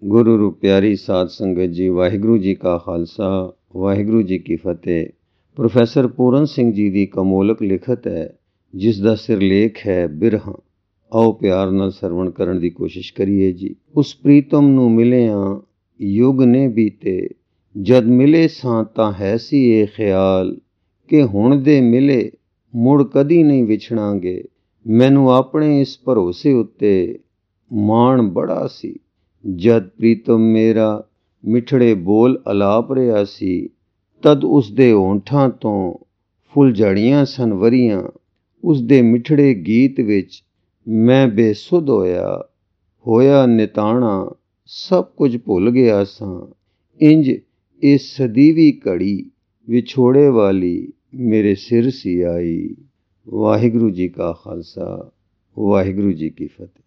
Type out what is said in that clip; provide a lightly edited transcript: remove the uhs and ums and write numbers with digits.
गुरु रू प्यारी साध संगत जी, वाहिगुरु जी का खालसा वाहिगुरु जी की फतेह। प्रोफैसर पूरन सिंह जी की कमोलक लिखत है जिस दा सिरलेख है बिरहा। आओ प्यार नाल सरवण करन दी कोशिश करिए जी। उस प्रीतम नू मिलिया युग ने बीते, जद मिले सां तां है सी ये ख्याल कि हुण दे मिले मुड़ कदी नहीं विछड़ांगे। मैनू अपने इस भरोसे उत्ते माण बड़ा सी, जद प्रीतम मेरा मिठड़े बोल अलाप रहा सी। तद उसदे होंठां तो फुलझड़ियां सन वरियां, उसदे मिठड़े गीत विच मैं बेसुध होया निताणा। सब कुछ भुल गया सां, इंज इस सदीवी घड़ी विछोड़े वाली मेरे सिर सी आई। वाहिगुरु जी का खालसा वाहिगुरु जी की फतेह।